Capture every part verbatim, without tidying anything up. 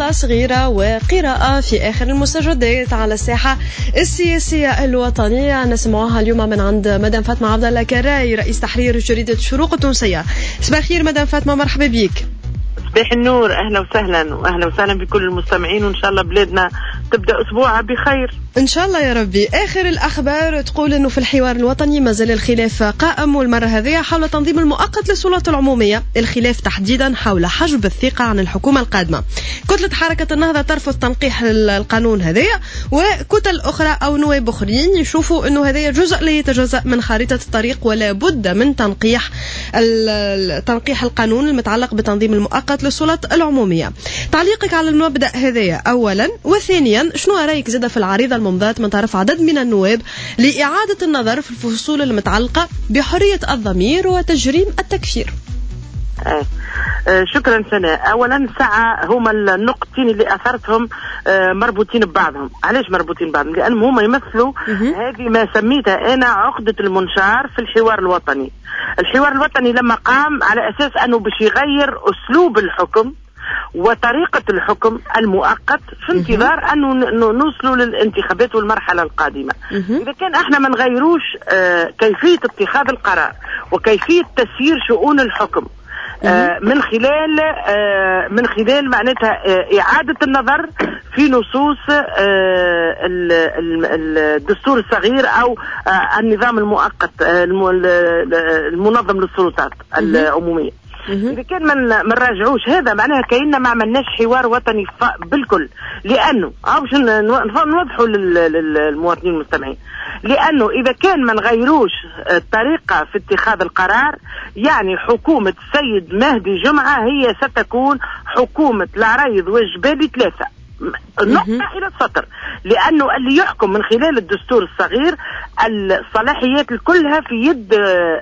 صلة صغيرة وقراءة في آخر المستجدات على الساحة السياسية الوطنية نسمعها اليوم من عند مدام فاطمة عبد الله كراي رئيس تحرير جريدة الشروق التونسية. صباح الخير مدام فاطمة، مرحبا بك. صباح النور، أهلا وسهلا وأهلا وسهلا بكل المستمعين، وإن شاء الله بلادنا تبدأ أسبوعها بخير إن شاء الله يا ربي. آخر الأخبار تقول أنه في الحوار الوطني ما زال الخلاف قائم، والمرة هذه حول تنظيم المؤقت للسلطات العمومية، الخلاف تحديدا حول حجب الثقة عن الحكومة القادمة. كتلة حركة النهضة ترفض تنقيح القانون هذايا، وكتل أخرى أو نواب أخرين يشوفوا أنه هذايا جزء لا يتجزأ من خارطة الطريق ولا بد من تنقيح تنقيح القانون المتعلق بتنظيم المؤقت للسلطات العمومية. تعليقك على المبدأ هذايا أولا، وثانيا شنو رأيك زاد في العريضة الممضاة من طرف عدد من النواب لإعادة النظر في الفصول المتعلقة بحرية الضمير وتجريم التكفير؟ آه. آه شكرا سناء. اولا ساعة هما النقطتين اللي اثرتهم آه مربوطين ببعضهم. علاش مربوطين ببعضهم؟ لانهم هما يمثلوا هذه ما سميتها انا عقدة المنشار في الحوار الوطني. الحوار الوطني لما قام على اساس انه باش يغير اسلوب الحكم وطريقة الحكم المؤقت في انتظار أنه نوصلوا للانتخابات والمرحلة القادمة. إذا كان احنا ما نغيروش آه كيفية اتخاذ القرار وكيفية تسيير شؤون الحكم آه من خلال آه من خلال معناتها آه إعادة النظر في نصوص آه الدستور الصغير أو آه النظام المؤقت آه المنظم للسلطات العمومية. إذا كان من ما نراجعوش هذا معناها كأننا ما عملناش حوار وطني بالكل، لأنه باش نوضحوا للمواطنين المستمعين، لأنه إذا كان ما نغيروش الطريقة في اتخاذ القرار يعني حكومة السيد مهدي جمعة هي ستكون حكومة العريض والجبالي ثلاثة النقطة إلى السطر، لأنه اللي يحكم من خلال الدستور الصغير الصلاحيات كلها في يد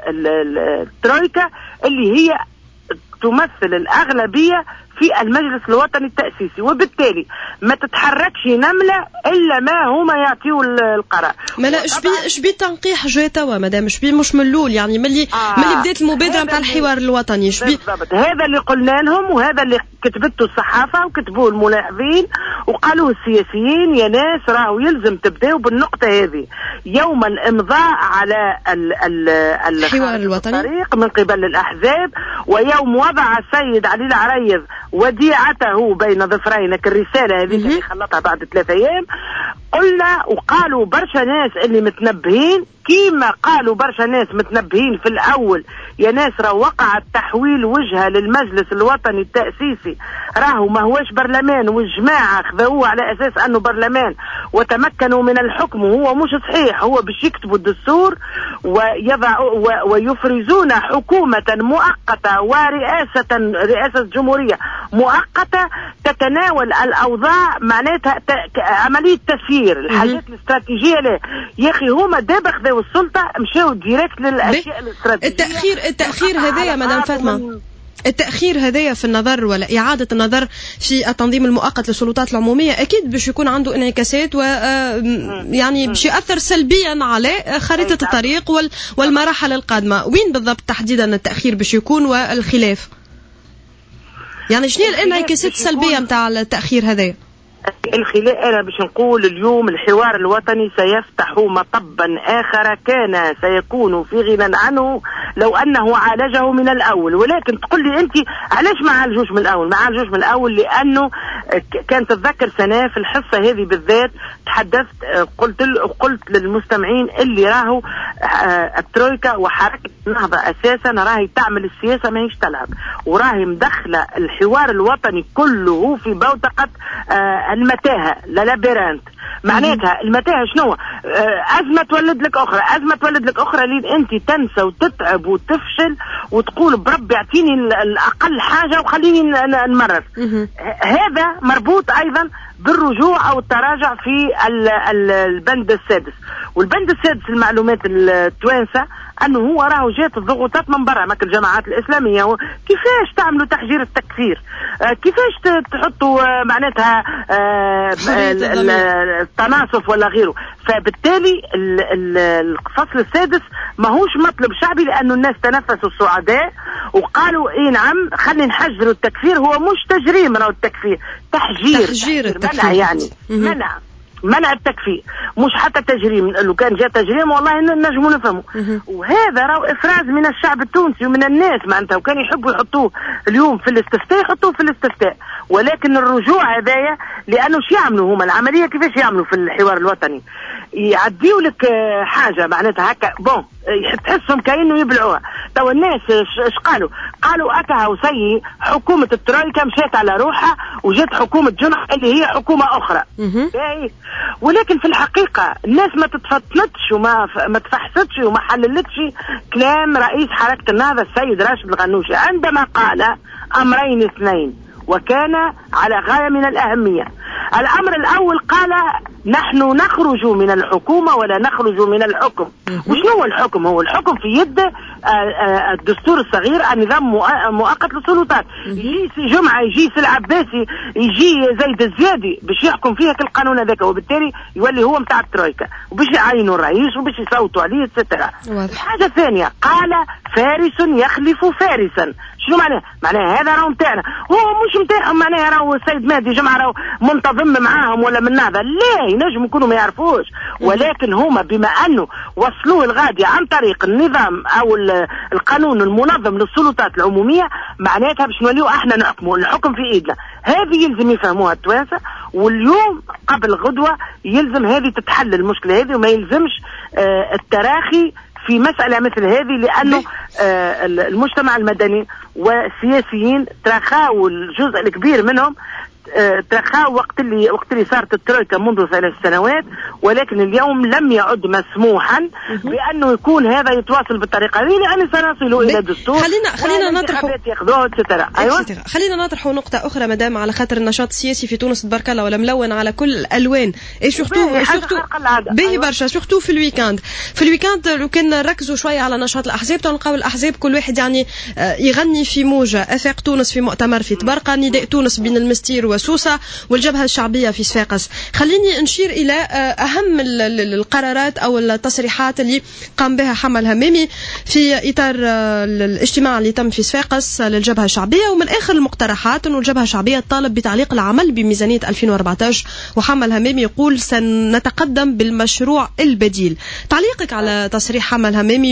الترويكا اللي هي تمثل الأغلبية في المجلس الوطني التأسيسي، وبالتالي ما تتحركش نملة إلا ما هما يعطيوا القرار. ما لا شبي شبي تنقيح جاء توا مدام شبي مش من الأول يعني ملي آه ملي بدات المبادرة نتاع الحوار الوطني شبي بالضبط. هذا اللي قلنا لهم وهذا اللي كتبته الصحافة وكتبوه الملاحظين وقالوه السياسيين، يا ناس راهو يلزم تبداو بالنقطة هذه يوم الإمضاء على ال ال الحوار الوطني الطريق من قبل الأحزاب، ويوم وضع السيد علي العريض وديعته بين ظفرينك الرسالة هذه اللي خلطها بعد ثلاثة أيام. قلنا وقالوا برشا ناس اللي متنبهين كيما قالوا برشا ناس متنبهين في الأول، يا ناس راه وقع التحويل وجهة للمجلس الوطني التأسيسي، راهو ما هوش برلمان والجماعة خذوه على أساس أنه برلمان وتمكنوا من الحكم وهو مش صحيح، هو باش يكتبوا الدستور ويضعوا ويفرزون حكومة مؤقتة ورئاسة رئاسة جمهورية مؤقتة تتناول الأوضاع معناتها عملية تسيير الحاجات الاستراتيجية. له يا أخي هما دابا خذوا السلطة مشاو ديريكت للأشياء الاستراتيجية. التأخير التأخير هذايا مدام فاطمة، التأخير هذايا في النظر ولا إعادة النظر في التنظيم المؤقت للسلطات العمومية أكيد باش يكون عنده انعكاسات و يعني باش يأثر سلبيا على خريطة الطريق والمراحل القادمة. وين بالضبط تحديدا التأخير باش يكون والخلاف؟ يعني شنو الانعكاسات السلبية متاع التأخير هذا؟ الخلاف أنا باش نقول اليوم الحوار الوطني سيفتح مطبا آخر كان سيكون في غنى عنه لو أنه عالجه من الأول. ولكن تقول لي أنت علاش ما عالجوش من الأول؟ ما عالجوش من الأول لأنه كانت تتذكر سنة في الحصة هذه بالذات تحدثت قلت قلت للمستمعين اللي راهو الترويكا وحركة النهضة أساسا راهي تعمل السياسة ما هيش تلعب، وراهي مدخلة الحوار الوطني كله في بوتقة المتاهة للابيرانت. معناتها المتاهة شنو؟ أزمة تولد لك أخرى، أزمة تولد لك أخرى لين أنت تنسى وتتعب وتفشل وتقول بربي اعطيني الأقل حاجة وخليني نمرر. هذا مربوط أيضا بالرجوع أو التراجع في البند السادس. والبند السادس المعلومات التوانسة انه هو راهو جات الضغوطات من برا مثل الجماعات الاسلاميه. كيفاش تعملوا تحجير التكفير؟ آه كيفاش تحطوا آه معناتها آه التناصف ولا غيره؟ فبالتالي الفصل السادس ماهوش مطلب شعبي، لانه الناس تنفسوا السعداء وقالوا ايه نعم خلي نحجروا التكفير. هو مش تجريم، راهو التكفير تحجير, تحجير التكفير. منع يعني منع منع التكفير، مش حتى تجريم. لو كان جاء تجريم والله نجموا نفهموا. وهذا راهو افراز من الشعب التونسي ومن الناس معناتها، وكان يحبوا يحطوه اليوم في الاستفتاء يحطوه في الاستفتاء. ولكن الرجوع هذايا لانه شو يعملوا هما العمليه كيفاش يعملوا في الحوار الوطني؟ يعديوا لك حاجه معناتها هكا بون تحسهم كأنه يبلعوها. تو الناس اش قالوا؟ قالوا اكا وسي حكومه الترويكا مشات على روحها وجات حكومه جنح اللي هي حكومه اخرى. ولكن في الحقيقه الناس ما تتفطنتش وما ما تفحصتش وما حللتش كلام رئيس حركه النهضه السيد راشد الغنوشي عندما قال امرين اثنين وكان على غايه من الاهميه. الامر الاول قال نحن نخرج من الحكومه ولا نخرج من الحكم. وشنو هو الحكم؟ هو الحكم في يد الدستور الصغير النظام مؤقت للسلطات. يجي سي جمعه يجي سي العباسي يجي زيد الزيادي باش يحكم فيها القانون هذاك، وبالتالي يولي هو نتاع الترويكا وباش يعينوا الرئيس وباش يصوتوا عليه اتسترا. الحاجه الثانيه قال فارس يخلف فارسا. شنو معناه؟ معناه هذا راهو نتاعنا، هو مش نتاعهم. معناه راهو السيد مهدي جمعه راهو منتظم معاهم ولا من النهضه؟ لا، ينجم يكونوا ما يعرفوش، ولكن هما بما انه وصلوه الغادي عن طريق النظام او القانون المنظم للسلطات العموميه، معناتها باش نوليو احنا نحكموا، الحكم في ايدنا. هذه يلزم يفهموها التوانسه، واليوم قبل غدوه يلزم هذه تتحل المشكله هذه، وما يلزمش آه التراخي في مسألة مثل هذه، لأنه آه المجتمع المدني والسياسيين ترخاوا الجزء الكبير منهم آه ترخاوا وقت اللي وقت اللي صارت الترويكا منذ ثلاث سنوات، ولكن اليوم لم يعد مسموحا بأنه يكون هذا يتواصل بالطريقة هذه، لأن سنصل إلى دستور خلينا خلينا نطرحوا أيوة. خلينا نطرحوا نقطة أخرى مدام، على خاطر النشاط السياسي في تونس تبارك الله ولا ملون على كل الألوان، اي سورتو سورتو باهي برشا، سورتو في الويكاند. في الويكاند لو كان نركزوا شوية على نشاط الأحزاب تلقاو الأحزاب كل واحد يعني يغني في موجة. أفاق تونس في مؤتمر في تبرقة، نداء تونس بين المستير وسوسة، والجبهة الشعبية في صفاقس. خليني نشير إلى أهم القرارات أو التصريحات اللي قام بها حمل همامي في إطار الاجتماع اللي تم في صفاقس للجبهة الشعبية. ومن آخر المقترحات أنه الجبهة الشعبية تطالب بتعليق العمل بميزانية ألفين وأربعة عشر، وحمل همامي يقول سنتقدم بالمشروع البديل. تعليقك على تصريح حمل همامي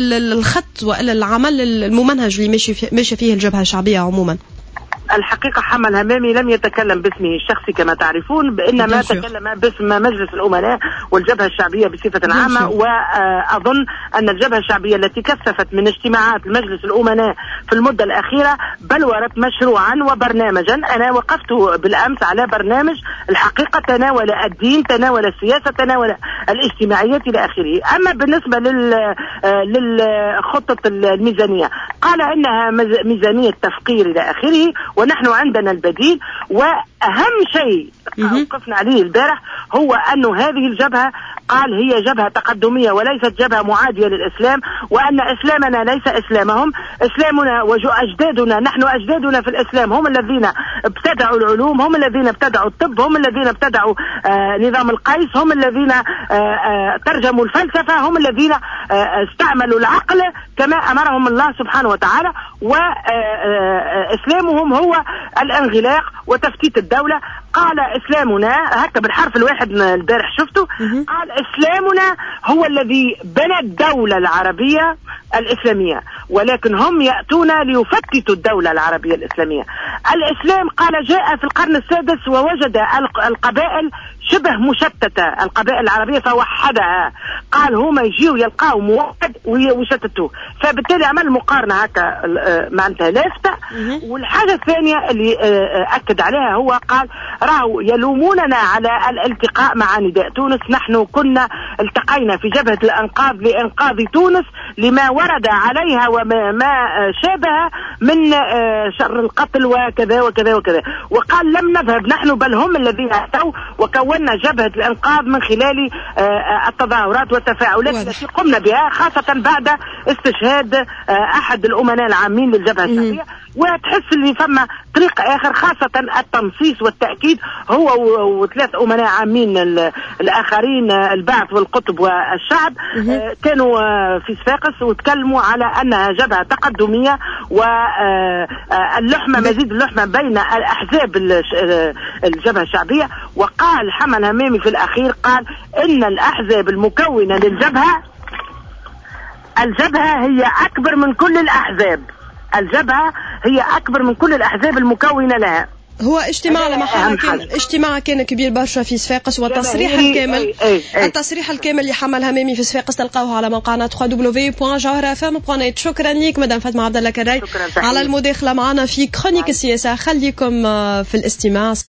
والخط والعمل الممنهج اللي ماشي فيه الجبهة الشعبية عموما؟ الحقيقة حمل همامي لم يتكلم باسمه الشخصي كما تعرفون، بإنما تكلم باسم مجلس الأمناء والجبهة الشعبية بصفة عامة. وأظن أن الجبهة الشعبية التي كثفت من اجتماعات مجلس الأمناء في المدة الأخيرة بلورت مشروعا وبرنامجا. أنا وقفت بالأمس على برنامج الحقيقة تناول الدين، تناول السياسة، تناول الاجتماعية إلى آخره. أما بالنسبة للخطة الميزانية قال إنها ميزانية تفقير إلى آخره، ونحن عندنا البديل. وأهم شيء وقفنا عليه البارح هو أن هذه الجبهة قال هي جبهة تقدمية وليست جبهة معادية للإسلام، وأن إسلامنا ليس إسلامهم. إسلامنا وأجدادنا، نحن أجدادنا في الإسلام هم الذين ابتدعوا العلوم، هم الذين ابتدعوا الطب، هم الذين ابتدعوا آه نظام القيس، هم الذين آه آه ترجموا الفلسفة، هم الذين آه استعملوا العقل كما أمرهم الله سبحانه وتعالى. وإسلامهم هو الانغلاق وتفتيت الدولة. قال إسلامنا هكذا بالحرف الواحد البارح شفته، قال إسلامنا هو الذي بنى الدولة العربية الإسلامية، ولكن هم يأتون ليفتتوا الدولة العربية الإسلامية. الإسلام قال جاء في القرن السادس ووجد القبائل شبه مشتتة، القبائل العربية فوحدها. قال هما يجيوا يلقاوا موحد ويشتتوه، فبالتالي عمل مقارنة هكا معناتها لافتة. والحاجة الثانية اللي أكد عليها هو قال راهو يلوموننا على الالتقاء مع نداء تونس. نحن كنا التقينا في جبهة الأنقاذ لإنقاذ تونس لما ورد عليها وما شابه من شر القتل وكذا وكذا وكذا. وقال لم نذهب نحن بل هم الذين أتوا وكونوا كونا جبهة الإنقاذ من خلال التظاهرات والتفاعلات التي قمنا بها، خاصة بعد استشهاد أحد الأمناء العامين للجبهة الشعبية. وتحس اللي فما طريق آخر، خاصة التنصيص والتأكيد هو وثلاث أمناء عامين الآخرين البعث والقطب والشعب كانوا في صفاقس وتكلموا على أنها جبهة تقدمية، واللحمة مزيد اللحمة بين الأحزاب الجبهة الشعبية. وقال حمد همامي في الأخير قال إن الأحزاب المكونة للجبهة الجبهة هي أكبر من كل الأحزاب، الجبهة هي أكبر من كل الأحزاب المكونة لها. هو اجتماع لما كان اجتماع كان كبير برشا في صفاقس، والتصريح الكامل أي أي أي. التصريح الكامل لحمل همامي في صفاقس تلقاوه على موقعنا دبليو دبليو دبليو دوت جوهرة اف ام دوت نت. شكرا لك مدام فاطمة عبد الله كراي على المداخلة معنا في كرونيك السياسة. خليكم في الاستماع.